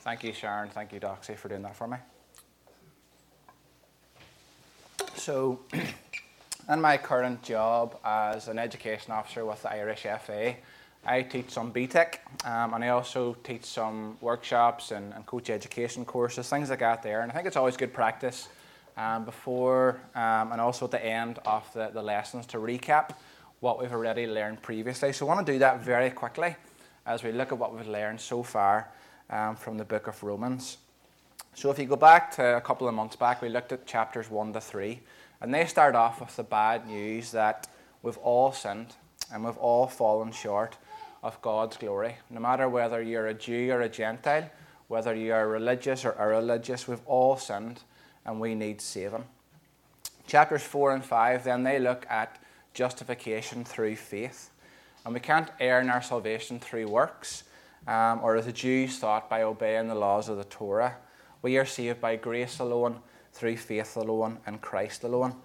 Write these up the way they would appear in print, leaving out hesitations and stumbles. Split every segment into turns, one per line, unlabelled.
Thank you, Sharon. Thank you, Doxy, for doing that for me. So, in my current job as an education officer with the Irish FA, I teach some BTEC, and I also teach some workshops and coach education courses, things like that there. And I think it's always good practice before and also at the end of the lessons to recap what we've already learned previously. So I want to do that very quickly as we look at what we've learned so far from the book of Romans. So if you go back to a couple of months back, we looked at chapters 1 to 3, and they start off with the bad news that we've all sinned and we've all fallen short of God's glory. No matter whether you're a Jew or a Gentile, whether you are religious or irreligious, we've all sinned and we need saving. Chapters 4 and 5, then they look at justification through faith. And we can't earn our salvation through works, or as the Jews thought, by obeying the laws of the Torah. We are saved by grace alone, through faith alone, in Christ alone.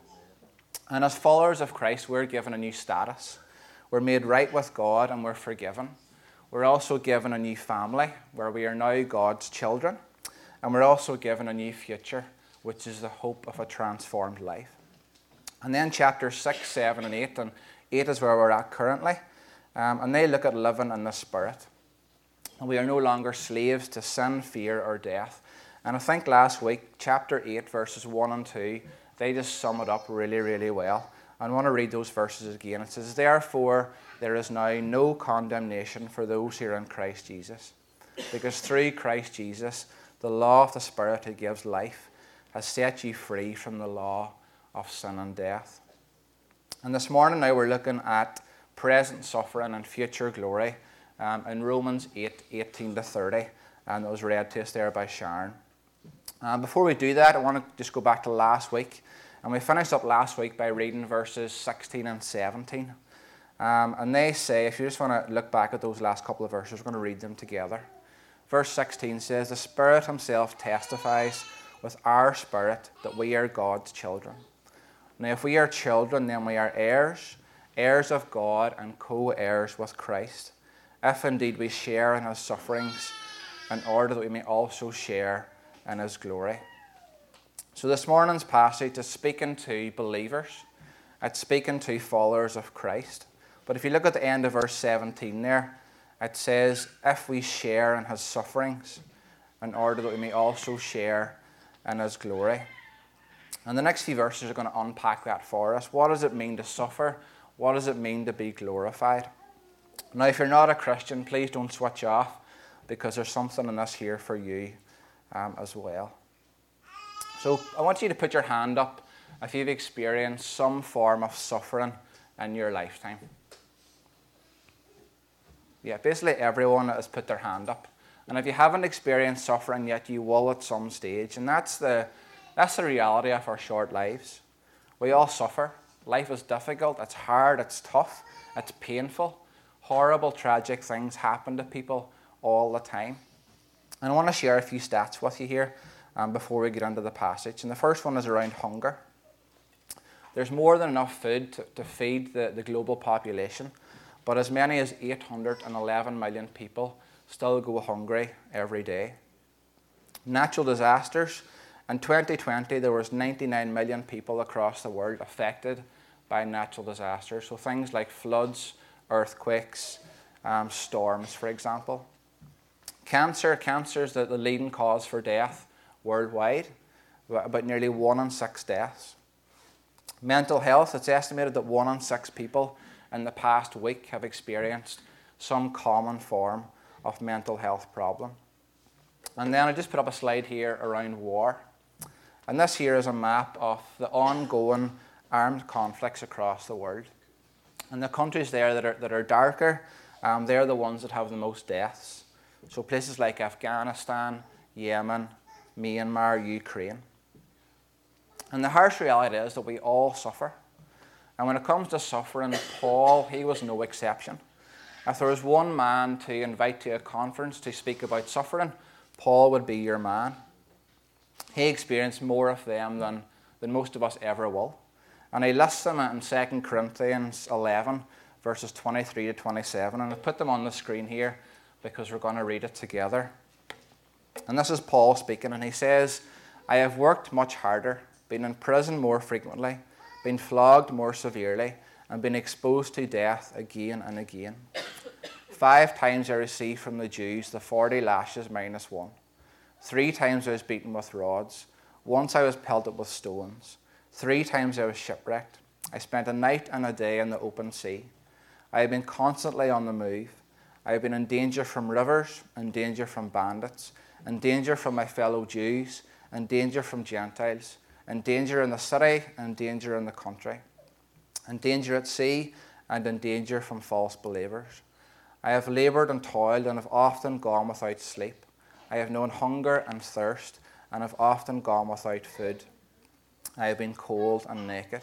And as followers of Christ, we're given a new status. We're made right with God and we're forgiven. We're also given a new family, where we are now God's children. And we're also given a new future, which is the hope of a transformed life. And then chapters 6, 7, and 8, and 8 is where we're at currently. And they look at living in the Spirit. And we are no longer slaves to sin, fear, or death. And I think last week, chapter 8, verses 1 and 2, they just sum it up really, really well. I want to read those verses again. It says, "Therefore, there is now no condemnation for those who are in Christ Jesus. Because through Christ Jesus, the law of the Spirit who gives life has set you free from the law of sin and death." And this morning now we're looking at present suffering and future glory in Romans 8, 18 to 30. And it was read to us there by Sharon. Before we do that, I want to just go back to last week. And we finished up last week by reading verses 16 and 17. And they say, if you just want to look back at those last couple of verses, we're going to read them together. Verse 16 says, "The Spirit himself testifies with our spirit that we are God's children. Now if we are children, then we are heirs, heirs of God and co-heirs with Christ, if indeed we share in his sufferings, in order that we may also share in his glory." So this morning's passage is speaking to believers. It's speaking to followers of Christ. But if you look at the end of verse 17 there, it says, if we share in his sufferings, in order that we may also share in his glory. And the next few verses are going to unpack that for us. What does it mean to suffer? What does it mean to be glorified? Now, if you're not a Christian, please don't switch off, because there's something in this here for you as well. So I want you to put your hand up if you've experienced some form of suffering in your lifetime. Yeah, basically everyone has put their hand up. And if you haven't experienced suffering yet, you will at some stage. And that's the reality of our short lives. We all suffer. Life is difficult, it's hard, it's tough, it's painful. Horrible, tragic things happen to people all the time. And I want to share a few stats with you here before we get into the passage. And the first one is around hunger. There's more than enough food to feed the global population, but as many as 811 million people still go hungry every day. Natural disasters. In 2020, there was 99 million people across the world affected by natural disasters. So things like floods, earthquakes, storms, for example. Cancer is the leading cause for death worldwide, about nearly 1 in 6 deaths. Mental health, it's estimated that 1 in 6 people in the past week have experienced some common form of mental health problem. And then I just put up a slide here around war. And this here is a map of the ongoing armed conflicts across the world. And the countries there that are darker, they're the ones that have the most deaths. So places like Afghanistan, Yemen, Myanmar, Ukraine. And the harsh reality is that we all suffer. And when it comes to suffering, Paul, he was no exception. If there was one man to invite to a conference to speak about suffering, Paul would be your man. He experienced more of them than most of us ever will. And he lists them in 2 Corinthians 11, verses 23 to 27. And I've put them on the screen here because we're going to read it together. And this is Paul speaking, and he says, I have worked much harder, been in prison more frequently, been flogged more severely, and been exposed to death again and again. 5 times I received from the Jews the 40 lashes minus 1. 3 times I was beaten with rods. Once I was pelted with stones. 3 times I was shipwrecked. I spent a night and a day in the open sea. I have been constantly on the move. I have been in danger from rivers, in danger from bandits, in danger from my fellow Jews, in danger from Gentiles, in danger in the city, in danger in the country, in danger at sea, and in danger from false believers. I have laboured and toiled and have often gone without sleep. I have known hunger and thirst and have often gone without food. I have been cold and naked.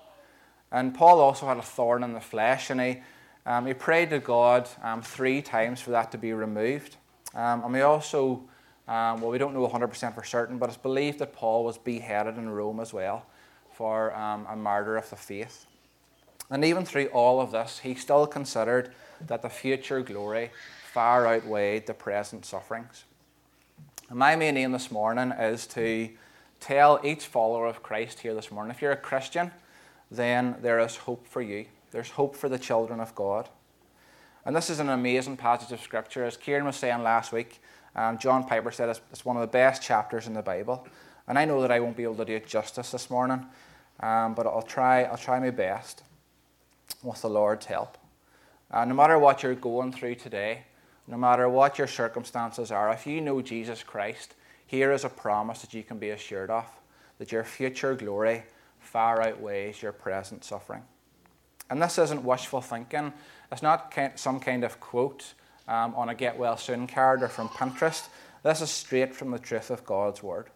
And Paul also had a thorn in the flesh, and he prayed to God 3 times for that to be removed. And we also, we don't know 100% for certain, but it's believed that Paul was beheaded in Rome as well for a martyr of the faith. And even through all of this, he still considered that the future glory far outweighed the present sufferings. And my main aim this morning is to tell each follower of Christ here this morning, if you're a Christian, then there is hope for you. There's hope for the children of God. And this is an amazing passage of Scripture. As Kieran was saying last week, John Piper said it's one of the best chapters in the Bible. And I know that I won't be able to do it justice this morning, but I'll try my best with the Lord's help. No matter what you're going through today, no matter what your circumstances are, if you know Jesus Christ, here is a promise that you can be assured of, that your future glory far outweighs your present suffering. And this isn't wishful thinking. It's not some kind of quote on a get well soon card or from Pinterest. This is straight from the truth of God's word.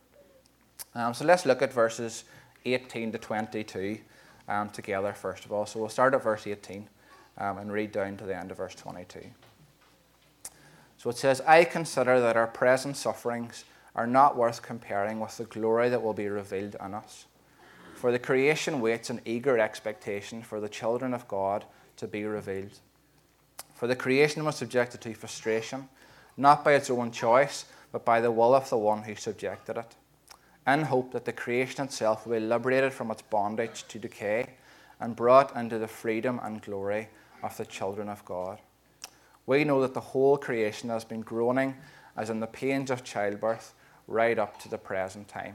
So let's look at verses 18 to 22 together first of all. So we'll start at verse 18 and read down to the end of verse 22. So it says, I consider that our present sufferings are not worth comparing with the glory that will be revealed in us. For the creation waits in eager expectation for the children of God to be revealed. For the creation was subjected to frustration, not by its own choice, but by the will of the one who subjected it, in hope that the creation itself will be liberated from its bondage to decay and brought into the freedom and glory of the children of God. We know that the whole creation has been groaning as in the pains of childbirth right up to the present time.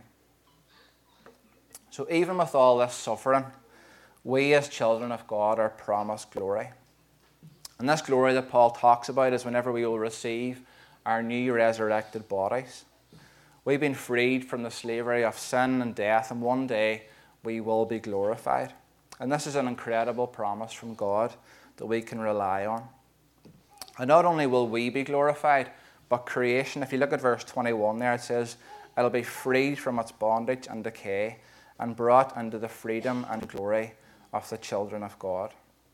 So even with all this suffering, we as children of God are promised glory. And this glory that Paul talks about is whenever we will receive our new resurrected bodies. We've been freed from the slavery of sin and death, and one day we will be glorified. And this is an incredible promise from God that we can rely on. And not only will we be glorified, but creation, if you look at verse 21 there, it says, it'll be freed from its bondage and decay and brought into the freedom and glory of the children of God.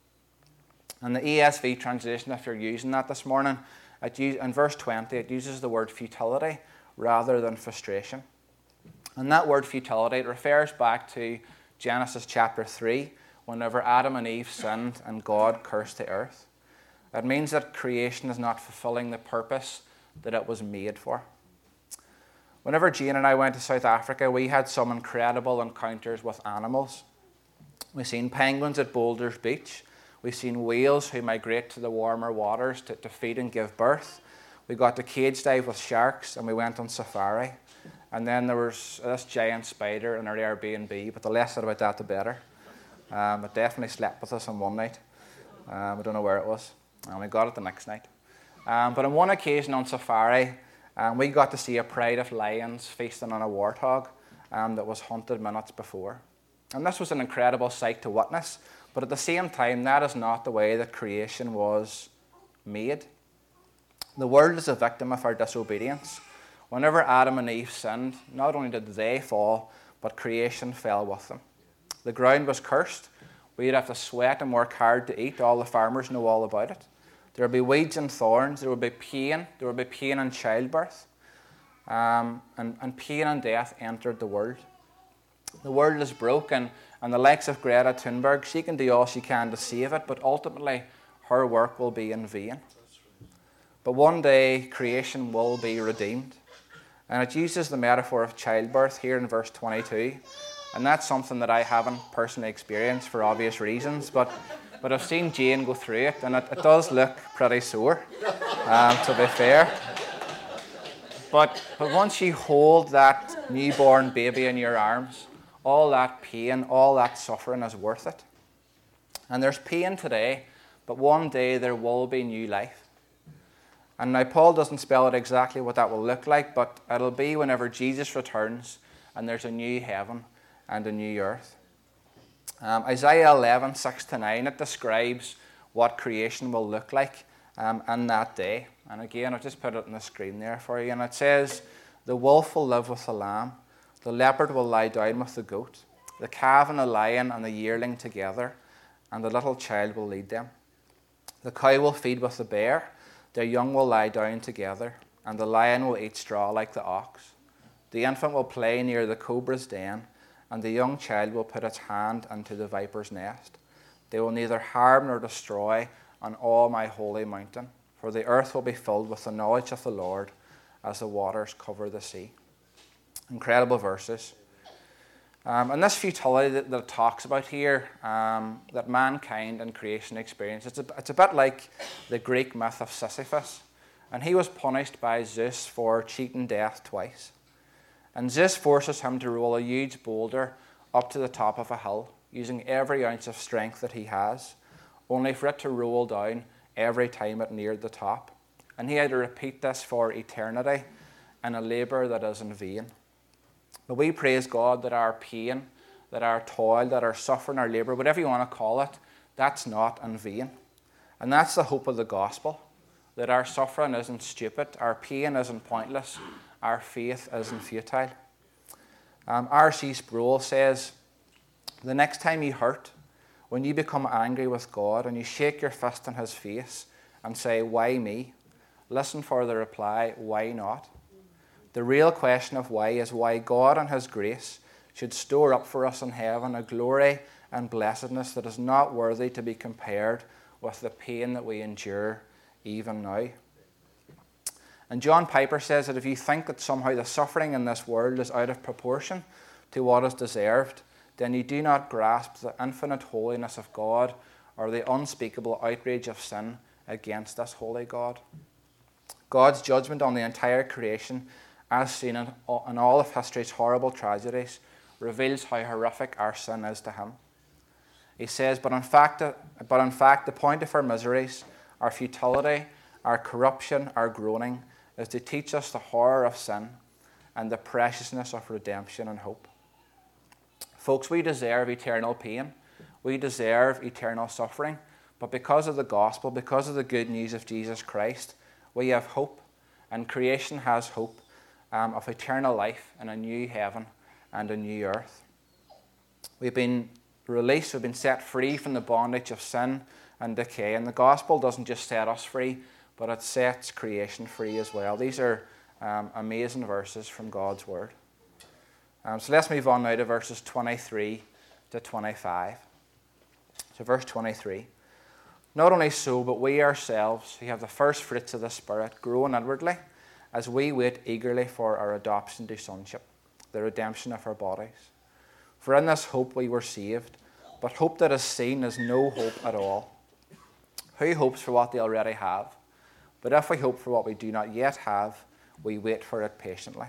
And the ESV translation, if you're using that this morning, in verse 20, it uses the word futility rather than frustration. And that word futility, it refers back to Genesis chapter 3, whenever Adam and Eve sinned and God cursed the earth. It means that creation is not fulfilling the purpose that it was made for. Whenever Jane and I went to South Africa, we had some incredible encounters with animals. We've seen penguins at Boulders Beach. We've seen whales who migrate to the warmer waters to feed and give birth. We got to cage dive with sharks, and we went on safari. And then there was this giant spider in our Airbnb, but the less said about that, the better. It definitely slept with us on one night. I don't know where it was. And we got it the next night. But on one occasion on safari, we got to see a pride of lions feasting on a warthog that was hunted minutes before. And this was an incredible sight to witness, but at the same time, that is not the way that creation was made. The world is a victim of our disobedience. Whenever Adam and Eve sinned, not only did they fall, but creation fell with them. The ground was cursed. We'd have to sweat and work hard to eat. All the farmers know all about it. There would be weeds and thorns. There would be pain. There would be pain in childbirth. And pain and death entered the world. The world is broken, and the likes of Greta Thunberg, she can do all she can to save it, but ultimately her work will be in vain. But one day creation will be redeemed. And it uses the metaphor of childbirth here in verse 22. And that's something that I haven't personally experienced for obvious reasons, but I've seen Jane go through it, and it does look pretty sore, to be fair. But once you hold that newborn baby in your arms, all that pain, all that suffering is worth it. And there's pain today, but one day there will be new life. And now Paul doesn't spell out exactly what that will look like, but it'll be whenever Jesus returns and there's a new heaven and a new earth. Isaiah 11, 6-9, it describes what creation will look like in that day. And again, I've just put it on the screen there for you. And it says, the wolf will live with the lamb, the leopard will lie down with the goat, the calf and the lion and the yearling together, and the little child will lead them. The cow will feed with the bear, their young will lie down together, and the lion will eat straw like the ox. The infant will play near the cobra's den, and the young child will put its hand into the viper's nest. They will neither harm nor destroy on all my holy mountain, for the earth will be filled with the knowledge of the Lord as the waters cover the sea. Incredible verses. And this futility that it talks about here, that mankind and creation experience, it's a bit like the Greek myth of Sisyphus. And he was punished by Zeus for cheating death twice. And Zeus forces him to roll a huge boulder up to the top of a hill, using every ounce of strength that he has, only for it to roll down every time it neared the top. And he had to repeat this for eternity in a labour that is in vain. But we praise God that our pain, that our toil, that our suffering, our labour, whatever you want to call it, that's not in vain. And that's the hope of the gospel, that our suffering isn't stupid, our pain isn't pointless, our faith isn't futile. R.C. Sproul says, the next time you hurt, when you become angry with God and you shake your fist in his face and say, why me? Listen for the reply, why not? The real question of why is why God and his grace should store up for us in heaven a glory and blessedness that is not worthy to be compared with the pain that we endure even now. And John Piper says that if you think that somehow the suffering in this world is out of proportion to what is deserved, then you do not grasp the infinite holiness of God or the unspeakable outrage of sin against this holy God. God's judgment on the entire creation, as seen in all of history's horrible tragedies, reveals how horrific our sin is to him. He says, but in fact, the point of our miseries, our futility, our corruption, our groaning, is to teach us the horror of sin and the preciousness of redemption and hope. Folks, we deserve eternal pain. We deserve eternal suffering. But because of the gospel, because of the good news of Jesus Christ, we have hope. And creation has hope of eternal life in a new heaven and a new earth. We've been released, we've been set free from the bondage of sin and decay. And the gospel doesn't just set us free, but it sets creation free as well. These are amazing verses from God's word. So let's move on now to verses 23 to 25. So verse 23. Not only so, but we ourselves, who have the first fruits of the Spirit, grow inwardly as we wait eagerly for our adoption to sonship, the redemption of our bodies. For in this hope we were saved, but hope that is seen is no hope at all. Who hopes for what they already have? But if we hope for what we do not yet have, we wait for it patiently.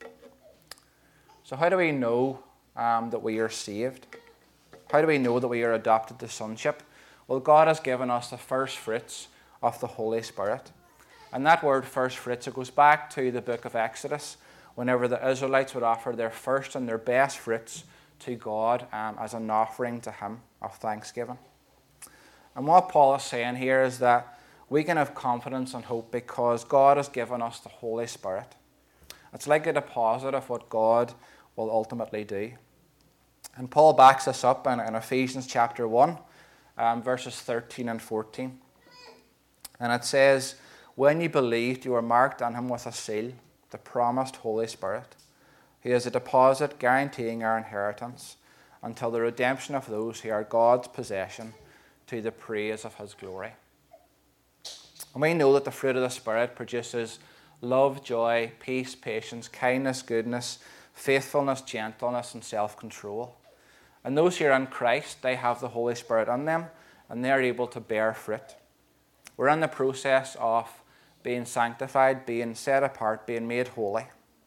So how do we know that we are saved? How do we know that we are adopted to sonship? Well, God has given us the first fruits of the Holy Spirit. And that word first fruits, it goes back to the book of Exodus, whenever the Israelites would offer their first and their best fruits to God as an offering to him of thanksgiving. And what Paul is saying here is that we can have confidence and hope because God has given us the Holy Spirit. It's like a deposit of what God will ultimately do. And Paul backs this up in Ephesians chapter 1, verses 13 and 14. And it says, when you believed, you were marked on him with a seal, the promised Holy Spirit, who is a deposit guaranteeing our inheritance until the redemption of those who are God's possession to the praise of his glory. And we know that the fruit of the Spirit produces love, joy, peace, patience, kindness, goodness, faithfulness, gentleness, and self-control. And those who are in Christ, they have the Holy Spirit in them, and they're able to bear fruit. We're in the process of being sanctified, being set apart, being made holy.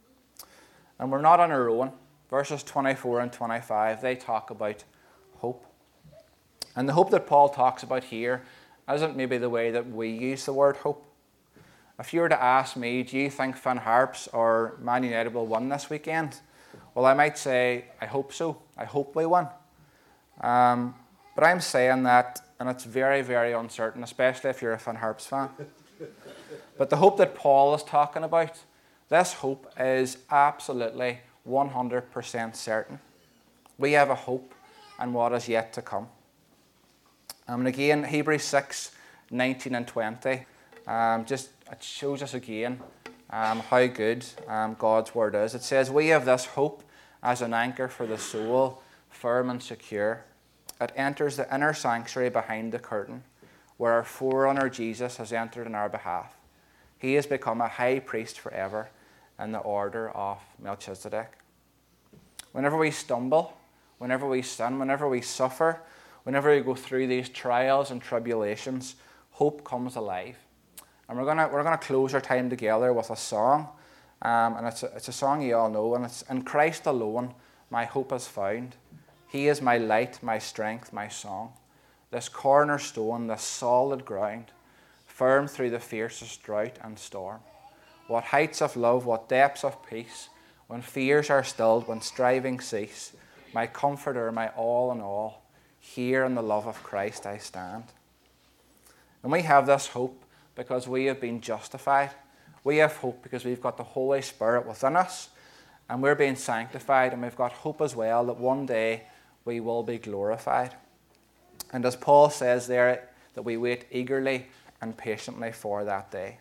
And we're not on our own. Verses 24 and 25, they talk about hope. And the hope that Paul talks about here isn't maybe the way that we use the word hope. If you were to ask me, do you think Finn Harps or Man United will win this weekend? Well, I might say, I hope so. I hope we win. But I'm saying that, and it's very, very uncertain, especially if you're a Finn Harps fan. But the hope that Paul is talking about, this hope is absolutely 100% certain. We have a hope in what is yet to come. And again, Hebrews 6, 19 and 20, it shows us again how good God's word is. It says, we have this hope as an anchor for the soul, firm and secure. It enters the inner sanctuary behind the curtain, where our forerunner Jesus has entered in our behalf. He has become a high priest forever in the order of Melchizedek. Whenever we stumble, whenever we sin, whenever we suffer, whenever we go through these trials and tribulations, hope comes alive. And we're gonna close our time together with a song, and it's a song you all know, and it's in Christ alone my hope is found. He is my light, my strength, my song. This cornerstone, this solid ground, firm through the fiercest drought and storm. What heights of love, what depths of peace, when fears are stilled, when striving cease, my comforter, my all in all, here in the love of Christ I stand. And we have this hope because we have been justified. We have hope because we've got the Holy Spirit within us, and we're being sanctified, and we've got hope as well that one day we will be glorified. And as Paul says there, that we wait eagerly and patiently for that day.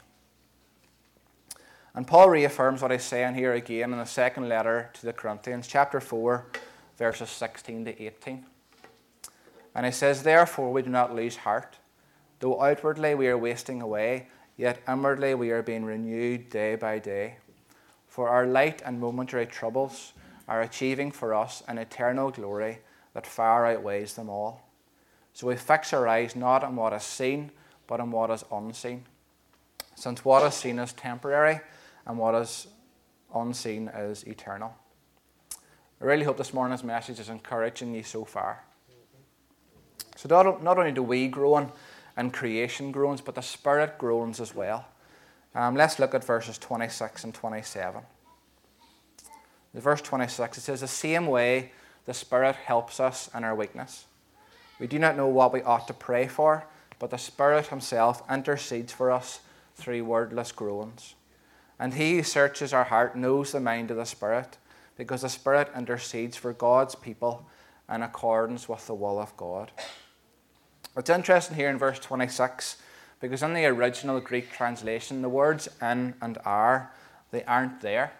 And Paul reaffirms what he's saying here again in the second letter to the Corinthians, chapter 4, verses 16 to 18. And he says, therefore we do not lose heart. Though outwardly we are wasting away, yet inwardly we are being renewed day by day. For our light and momentary troubles are achieving for us an eternal glory that far outweighs them all. So we fix our eyes not on what is seen, but on what is unseen. Since what is seen is temporary, and what is unseen is eternal. I really hope this morning's message is encouraging you so far. So not only do we groan and creation groans, but the Spirit groans as well. Let's look at verses 26 and 27. In verse 26, it says, the same way the Spirit helps us in our weakness. We do not know what we ought to pray for, but the Spirit himself intercedes for us through wordless groans. And he who searches our heart knows the mind of the Spirit, because the Spirit intercedes for God's people in accordance with the will of God. It's interesting here in verse 26, because in the original Greek translation, the words in and are, they aren't there.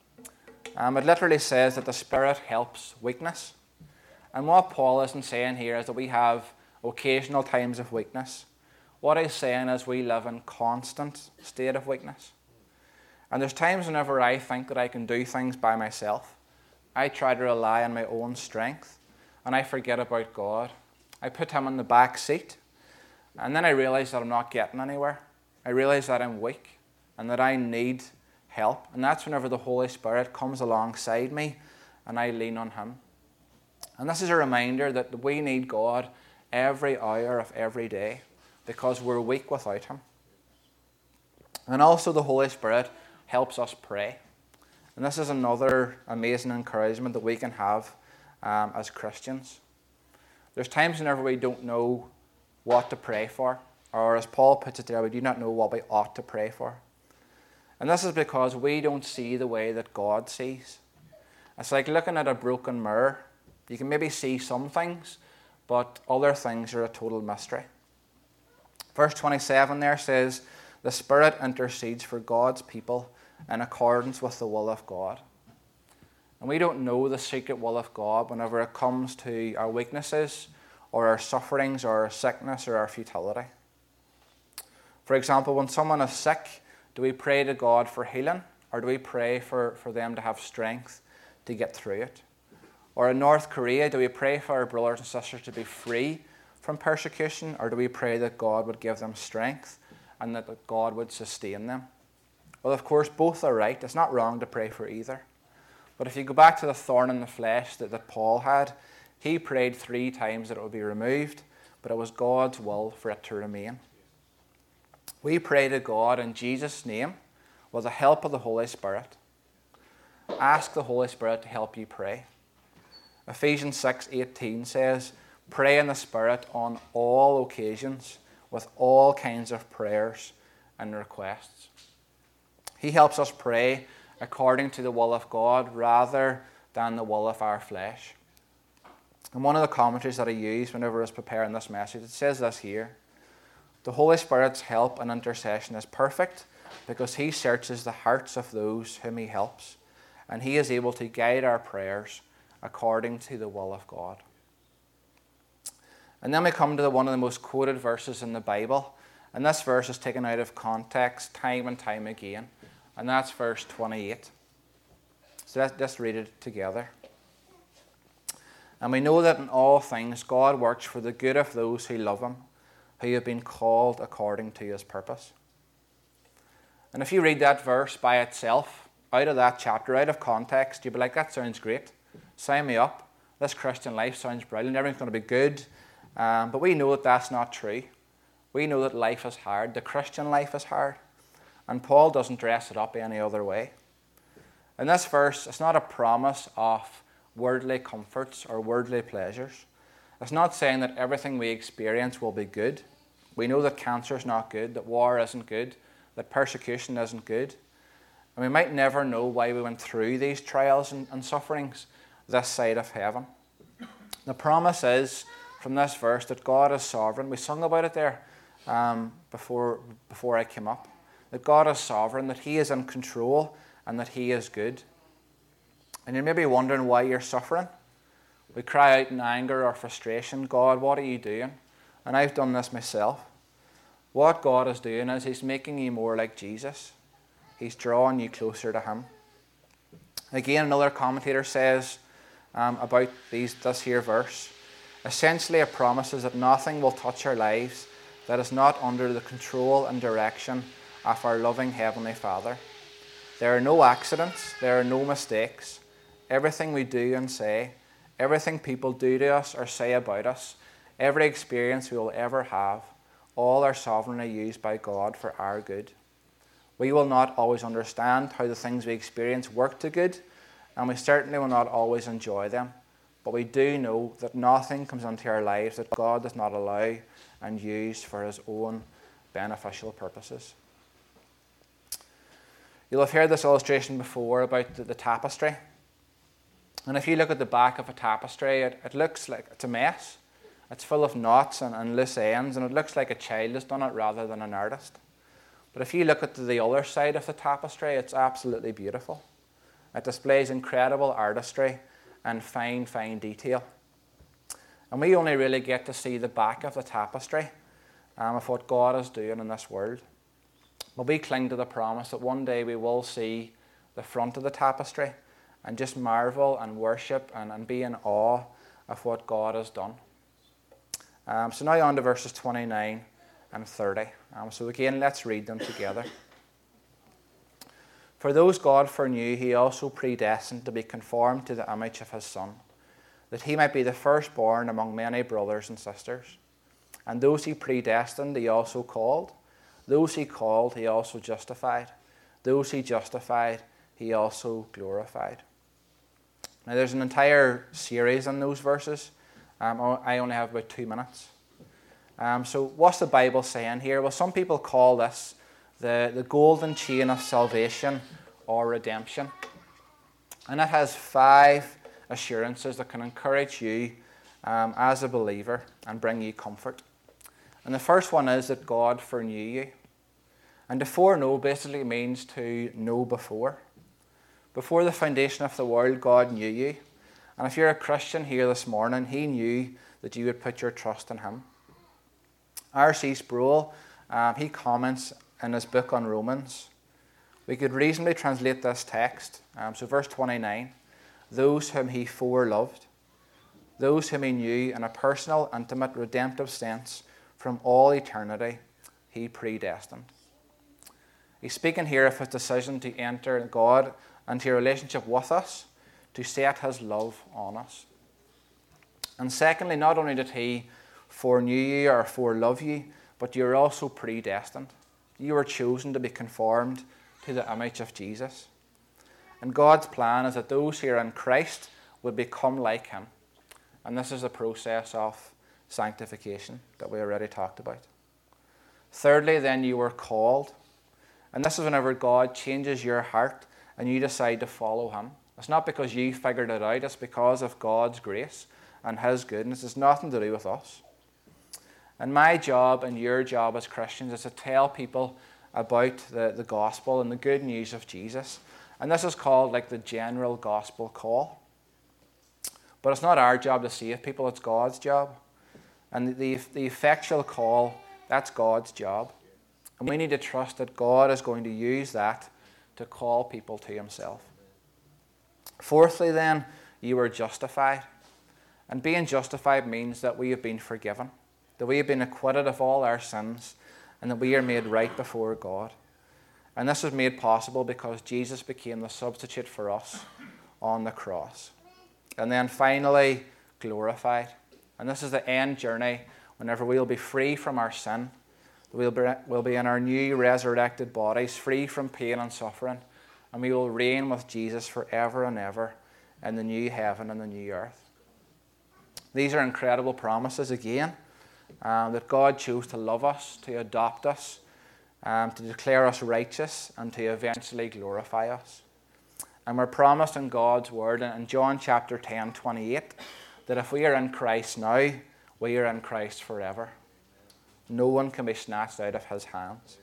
It literally says that the Spirit helps weakness. And what Paul isn't saying here is that we have occasional times of weakness. What he's saying is we live in constant state of weakness. And there's times whenever I think that I can do things by myself. I try to rely on my own strength, and I forget about God. I put him in the back seat, and then I realize that I'm not getting anywhere. I realize that I'm weak and that I need help. And that's whenever the Holy Spirit comes alongside me and I lean on him. And this is a reminder that we need God every hour of every day because we're weak without him. And also the Holy Spirit helps us pray. And this is another amazing encouragement that we can have as Christians. There's times whenever we don't know what to pray for, or as Paul puts it there, we do not know what we ought to pray for. And this is because we don't see the way that God sees. It's like looking at a broken mirror. You can maybe see some things, but other things are a total mystery. Verse 27 there says, the Spirit intercedes for God's people in accordance with the will of God. And we don't know the secret will of God whenever it comes to our weaknesses or our sufferings or our sickness or our futility. For example, when someone is sick, Do we pray to God for healing, or do we pray for them to have strength to get through it? Or in North Korea, do we pray for our brothers and sisters to be free from persecution, or do we pray that God would give them strength and that God would sustain them? Well, of course, both are right. It's not wrong to pray for either. But if you go back to the thorn in the flesh that Paul had, he prayed 3 times that it would be removed, but it was God's will for it to remain. We pray to God in Jesus' name with the help of the Holy Spirit. Ask the Holy Spirit to help you pray. Ephesians 6:18 says, "Pray in the Spirit on all occasions with all kinds of prayers and requests." He helps us pray according to the will of God rather than the will of our flesh. And one of the commentaries that I used whenever I was preparing this message, it says this here: "The Holy Spirit's help and intercession is perfect because he searches the hearts of those whom he helps, and he is able to guide our prayers according to the will of God." And then we come to one of the most quoted verses in the Bible, and this verse is taken out of context time and time again, and that's verse 28. So let's read it together. "And we know that in all things God works for the good of those who love him, who have been called according to his purpose." And if you read that verse by itself, out of that chapter, out of context, you'd be like, that sounds great. Sign me up. This Christian life sounds brilliant. Everything's going to be good. But we know that that's not true. We know that life is hard. The Christian life is hard. And Paul doesn't dress it up any other way. In this verse, it's not a promise of worldly comforts or worldly pleasures. It's not saying that everything we experience will be good. We know that cancer is not good, that war isn't good, that persecution isn't good. And we might never know why we went through these trials and sufferings this side of heaven. The promise is, from this verse, that God is sovereign. We sung about it there before I came up. That God is sovereign, that he is in control, and that he is good. And you're maybe wondering why you're suffering. We cry out in anger or frustration, "God, what are you doing?" And I've done this myself. What God is doing is he's making you more like Jesus. He's drawing you closer to him. Again, another commentator says about this here verse, essentially it promises that nothing will touch our lives that is not under the control and direction of our loving Heavenly Father. There are no accidents, there are no mistakes. Everything we do and say, everything people do to us or say about us, every experience we will ever have, all are sovereignly used by God for our good. We will not always understand how the things we experience work to good, and we certainly will not always enjoy them. But we do know that nothing comes into our lives that God does not allow and use for his own beneficial purposes. You'll have heard this illustration before about the tapestry. And if you look at the back of a tapestry, it looks like it's a mess. It's full of knots and loose ends, and it looks like a child has done it rather than an artist. But if you look at the other side of the tapestry, it's absolutely beautiful. It displays incredible artistry and fine, fine detail. And we only really get to see the back of the tapestry of what God is doing in this world. But we cling to the promise that one day we will see the front of the tapestry and just marvel and worship and be in awe of what God has done. So now on to verses 29 and 30. So again, let's read them together. "For those God foreknew, he also predestined to be conformed to the image of his Son, that he might be the firstborn among many brothers and sisters. And those he predestined, he also called. Those he called, he also justified. Those he justified, he also glorified." Now there's an entire series on those verses. I only have about 2 minutes. So what's the Bible saying here? Well, some people call this the golden chain of salvation or redemption. And it has 5 assurances that can encourage you as a believer and bring you comfort. And the first one is that God foreknew you. And to foreknow basically means to know before. Before the foundation of the world, God knew you. And if you're a Christian here this morning, he knew that you would put your trust in him. R.C. Sproul, he comments in his book on Romans We could reasonably translate this text. So verse 29, those whom he foreloved, those whom he knew in a personal, intimate, redemptive sense from all eternity, he predestined. He's speaking here of his decision to enter God into a relationship with us, to set his love on us. And secondly, not only did he foreknew you or forelove you, but you're also predestined. You were chosen to be conformed to the image of Jesus. And God's plan is that those who are in Christ would become like him. And this is a process of sanctification that we already talked about. Thirdly, then you were called. And this is whenever God changes your heart and you decide to follow him. It's not because you figured it out, it's because of God's grace and his goodness. It's nothing to do with us. And my job and your job as Christians is to tell people about the gospel and the good news of Jesus. And this is called like the general gospel call. But it's not our job to save people, it's God's job. And the effectual call, that's God's job. And we need to trust that God is going to use that to call people to himself. Fourthly then, you were justified. And being justified means that we have been forgiven, that we have been acquitted of all our sins, and that we are made right before God. And this was made possible because Jesus became the substitute for us on the cross. And then finally, glorified. And this is the end journey whenever we'll be free from our sin. We'll be in our new resurrected bodies, free from pain and suffering. And we will reign with Jesus forever and ever in the new heaven and the new earth. These are incredible promises again, that God chose to love us, to adopt us, to declare us righteous, and to eventually glorify us. And we're promised in God's word in John chapter 10:28 that if we are in Christ now, we are in Christ forever. No one can be snatched out of his hands.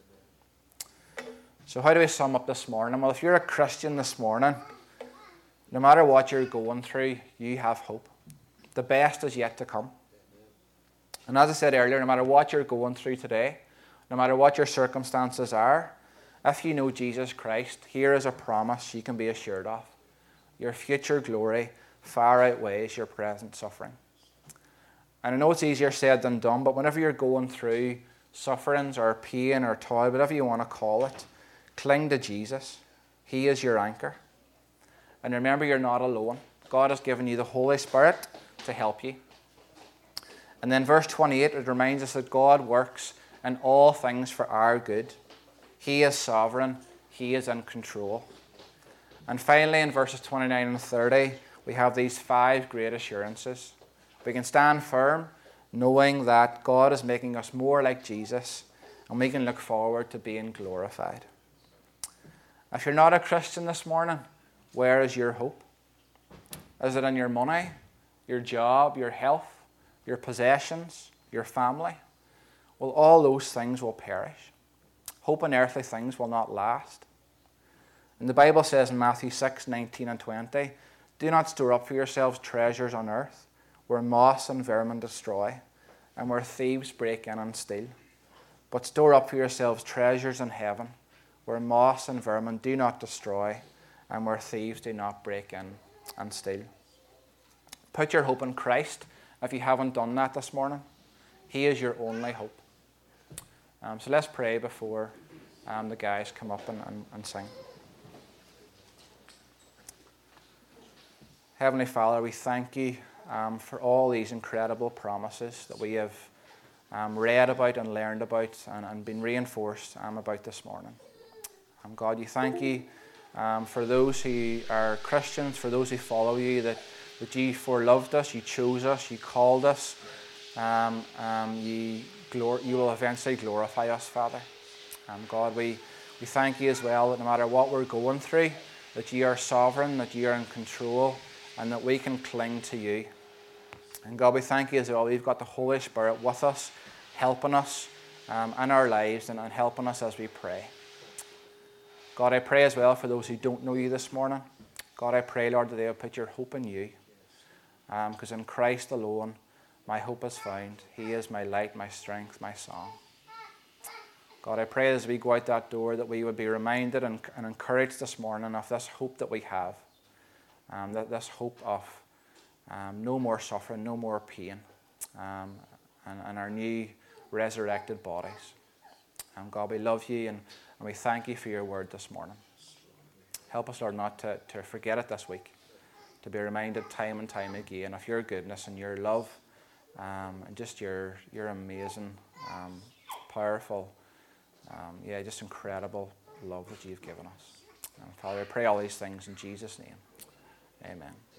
So how do we sum up this morning? Well, if you're a Christian this morning, no matter what you're going through, you have hope. The best is yet to come. And as I said earlier, no matter what you're going through today, no matter what your circumstances are, if you know Jesus Christ, here is a promise you can be assured of. Your future glory far outweighs your present suffering. And I know it's easier said than done, but whenever you're going through sufferings or pain or toil, whatever you want to call it, cling to Jesus. He is your anchor. And remember, you're not alone. God has given you the Holy Spirit to help you. And then verse 28, it reminds us that God works in all things for our good. He is sovereign. He is in control. And finally, in verses 29 and 30, we have these 5 great assurances. We can stand firm knowing that God is making us more like Jesus, and we can look forward to being glorified. If you're not a Christian this morning, where is your hope? Is it in your money, your job, your health, your possessions, your family? Well, all those things will perish. Hope in earthly things will not last. And the Bible says in Matthew 6:19 and 20, do not store up for yourselves treasures on earth, where moss and vermin destroy, and where thieves break in and steal. But store up for yourselves treasures in heaven, where moss and vermin do not destroy, and where thieves do not break in and steal. Put your hope in Christ if you haven't done that this morning. He is your only hope. So let's pray before the guys come up and sing. Heavenly Father, we thank you for all these incredible promises that we have read about and learned about and been reinforced about this morning. God, you thank you for those who are Christians, for those who follow you, that you foreloved us, you chose us, you called us, you will eventually glorify us, Father. God, we thank you as well that no matter what we're going through, that you are sovereign, that you are in control, and that we can cling to you. And God, we thank you as well. We've got the Holy Spirit with us, helping us in our lives and helping us as we pray. God, I pray as well for those who don't know you this morning. God, I pray, Lord, that they will put your hope in you. Because in Christ alone, my hope is found. He is my light, my strength, my song. God, I pray as we go out that door that we would be reminded and encouraged this morning of this hope that we have, this hope of no more suffering, no more pain, and our new resurrected bodies. God, we love you and we thank you for your word this morning. Help us, Lord, not to forget it this week, to be reminded time and time again of your goodness and your love, and just your amazing, powerful, just incredible love that you've given us. Father, I pray all these things in Jesus' name. Amen.